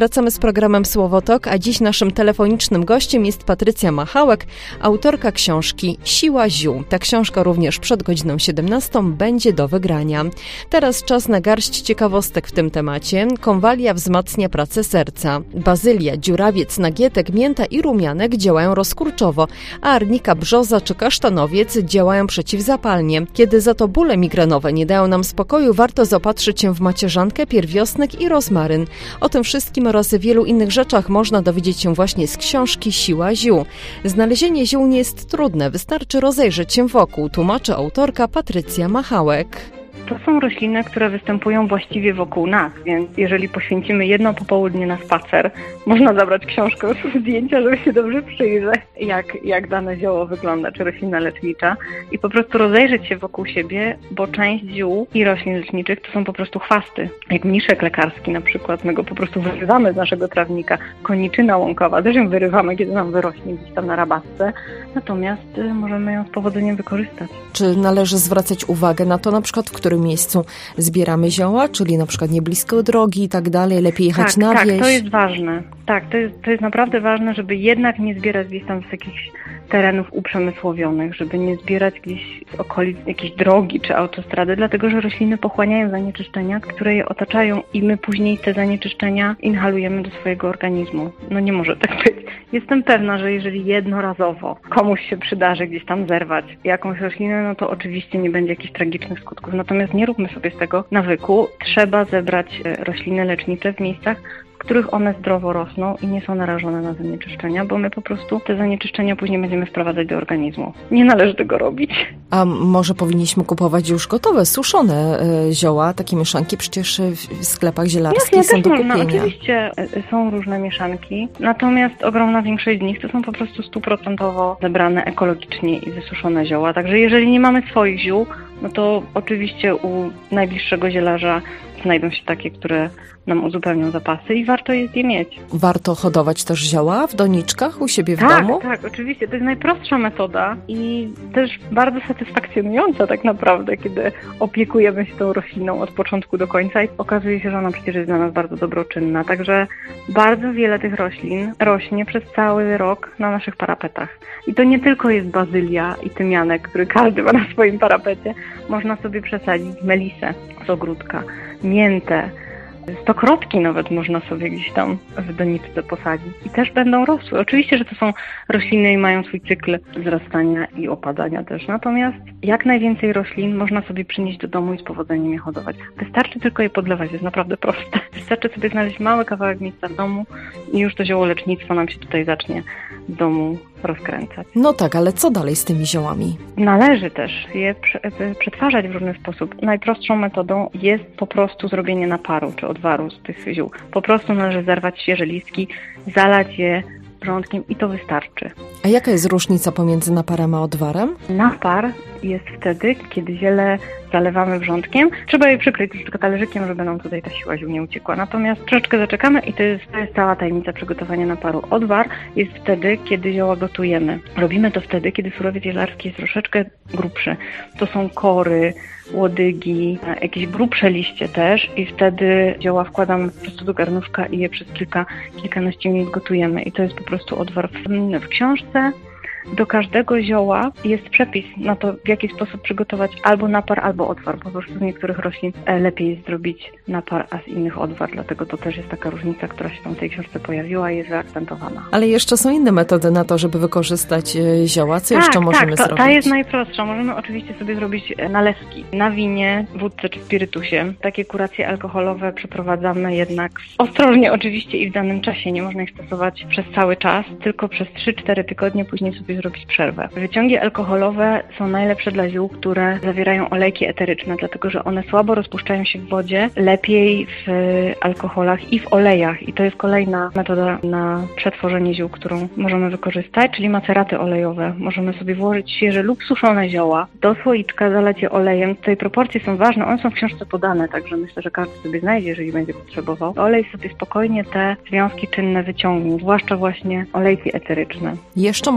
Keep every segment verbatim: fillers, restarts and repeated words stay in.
Wracamy z programem Słowotok, a dziś naszym telefonicznym gościem jest Patrycja Machałek, autorka książki Siła ziół. Ta książka również przed godziną siedemnastą będzie do wygrania. Teraz czas na garść ciekawostek w tym temacie. Konwalia wzmacnia pracę serca. Bazylia, dziurawiec, nagietek, mięta i rumianek działają rozkurczowo, a arnika, brzoza czy kasztanowiec działają przeciwzapalnie. Kiedy za to bóle migrenowe nie dają nam spokoju, warto zaopatrzyć się w macierzankę, pierwiosnek i rozmaryn. O tym wszystkim oraz wielu innych rzeczach można dowiedzieć się właśnie z książki Siła ziół. Znalezienie ziół nie jest trudne, wystarczy rozejrzeć się wokół, tłumaczy autorka Patrycja Machałek. To są rośliny, które występują właściwie wokół nas, więc jeżeli poświęcimy jedno popołudnie na spacer, można zabrać książkę zdjęcia, żeby się dobrze przyjrzeć, jak, jak dane zioło wygląda, czy roślina lecznicza i po prostu rozejrzeć się wokół siebie, bo część ziół i roślin leczniczych to są po prostu chwasty. Jak mniszek lekarski na przykład, my go po prostu wyrywamy z naszego trawnika, koniczyna łąkowa, też ją wyrywamy, kiedy nam wyrośnie gdzieś tam na rabatce, natomiast y, możemy ją z powodzeniem wykorzystać. Czy należy zwracać uwagę na to na przykład, w którym miejscu zbieramy zioła, czyli na przykład nie blisko drogi i tak dalej, lepiej jechać tak, na tak, wieś? Tak, to jest ważne. Tak, to jest, to jest naprawdę ważne, żeby jednak nie zbierać gdzieś tam z jakichś terenów uprzemysłowionych, żeby nie zbierać gdzieś z okolic jakiejś drogi czy autostrady, dlatego że rośliny pochłaniają zanieczyszczenia, które je otaczają i my później te zanieczyszczenia inhalujemy do swojego organizmu. No nie może tak być. Jestem pewna, że jeżeli jednorazowo komuś się przydarzy gdzieś tam zerwać jakąś roślinę, no to oczywiście nie będzie jakichś tragicznych skutków. Natomiast nie róbmy sobie z tego nawyku. Trzeba zebrać rośliny lecznicze w miejscach, w których one zdrowo rosną i nie są narażone na zanieczyszczenia, bo my po prostu te zanieczyszczenia później będziemy wprowadzać do organizmu. Nie należy tego robić. A może powinniśmy kupować już gotowe, suszone e, zioła, takie mieszanki? Przecież w sklepach zielarskich Jasne, są do kupienia. Można. Oczywiście są różne mieszanki, natomiast ogromna większość z nich to są po prostu stuprocentowo zebrane ekologicznie i wysuszone zioła. Także jeżeli nie mamy swoich ziół, no to oczywiście u najbliższego zielarza znajdą się takie, które nam uzupełnią zapasy i warto je je mieć. Warto hodować też zioła w doniczkach u siebie w tak, domu? Tak, tak, oczywiście. To jest najprostsza metoda i też bardzo satysfakcjonująca tak naprawdę, kiedy opiekujemy się tą rośliną od początku do końca i okazuje się, że ona przecież jest dla nas bardzo dobroczynna. Także bardzo wiele tych roślin rośnie przez cały rok na naszych parapetach. I to nie tylko jest bazylia i tymianek, który każdy ma na swoim parapecie. Można sobie przesadzić melisę z ogródka, miętę, stokrotki nawet można sobie gdzieś tam w doniczce posadzić i też będą rosły. Oczywiście, że to są rośliny i mają swój cykl wzrastania i opadania też. Natomiast jak najwięcej roślin można sobie przynieść do domu i z powodzeniem je hodować. Wystarczy tylko je podlewać, jest naprawdę proste. Wystarczy sobie znaleźć mały kawałek miejsca w domu i już to ziołolecznictwo nam się tutaj zacznie w domu rozkręcać. No tak, ale co dalej z tymi ziołami? Należy też je przetwarzać w różny sposób. Najprostszą metodą jest po prostu zrobienie naparu czy odwaru z tych ziół. Po prostu należy zerwać świeże listki, zalać je wrzątkiem i to wystarczy. A jaka jest różnica pomiędzy naparem a odwarem? Napar jest wtedy, kiedy ziele zalewamy wrzątkiem. Trzeba je przykryć troszeczkę talerzykiem, żeby nam tutaj ta siła ziół nie uciekła. Natomiast troszeczkę zaczekamy i to jest, to jest cała tajemnica przygotowania naparu. Odwar jest wtedy, kiedy zioła gotujemy. Robimy to wtedy, kiedy surowiec zielarski jest troszeczkę grubszy. To są kory, łodygi, jakieś grubsze liście też i wtedy zioła wkładamy po prostu do garnuszka i je przez kilka, kilkanaście minut gotujemy. I to jest po prostu odwar. W książce do każdego zioła jest przepis na to, w jaki sposób przygotować albo napar, albo odwar. Po prostu z niektórych roślin lepiej jest zrobić napar, a z innych odwar. Dlatego to też jest taka różnica, która się tam w tej książce pojawiła i jest zaakcentowana. Ale jeszcze są inne metody na to, żeby wykorzystać zioła. Co tak, jeszcze możemy tak, to, zrobić? Ta jest najprostsza. Możemy oczywiście sobie zrobić nalewki na winie, wódce czy spirytusie. Takie kuracje alkoholowe przeprowadzamy jednak ostrożnie oczywiście i w danym czasie. Nie można ich stosować przez cały czas, tylko przez trzy cztery tygodnie, później sobie zrobić przerwę. Wyciągi alkoholowe są najlepsze dla ziół, które zawierają olejki eteryczne, dlatego że one słabo rozpuszczają się w wodzie, lepiej w alkoholach i w olejach. I to jest kolejna metoda na przetworzenie ziół, którą możemy wykorzystać, czyli maceraty olejowe. Możemy sobie włożyć świeże lub suszone zioła do słoiczka, zalać je olejem. Tutaj proporcje są ważne, one są w książce podane, także myślę, że każdy sobie znajdzie, jeżeli będzie potrzebował. Olej sobie spokojnie te związki czynne wyciągnie, zwłaszcza właśnie olejki eteryczne. Jeszcze można zrobić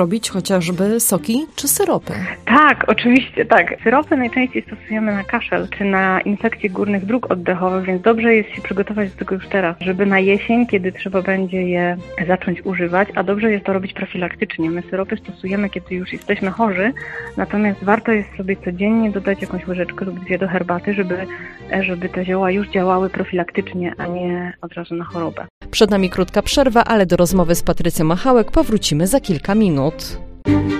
robić chociażby soki czy syropy. Tak, oczywiście, tak. Syropy najczęściej stosujemy na kaszel czy na infekcje górnych dróg oddechowych, więc dobrze jest się przygotować do tego już teraz, żeby na jesień, kiedy trzeba będzie je zacząć używać, a dobrze jest to robić profilaktycznie. My syropy stosujemy, kiedy już jesteśmy chorzy, natomiast warto jest sobie codziennie dodać jakąś łyżeczkę lub dwie do herbaty, żeby, żeby te zioła już działały profilaktycznie, a nie od razu na chorobę. Przed nami krótka przerwa, ale do rozmowy z Patrycją Machałek powrócimy za kilka minut.